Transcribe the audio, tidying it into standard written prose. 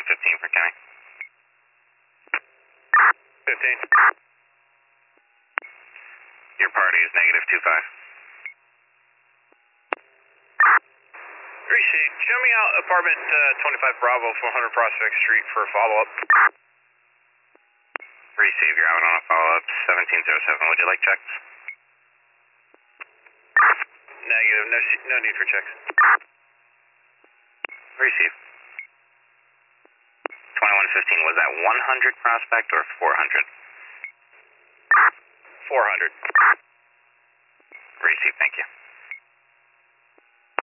2115 for Kenny. 15. Your party is -25. Appreciate. Show me out apartment 25 Bravo, 400 Prospect Street for a follow-up. Receive, you're out on a follow-up, 1707. Would you like checks? Negative, no need for checks. Receive. 2115, was that 100 Prospect or 400? 400. Receive, thank you.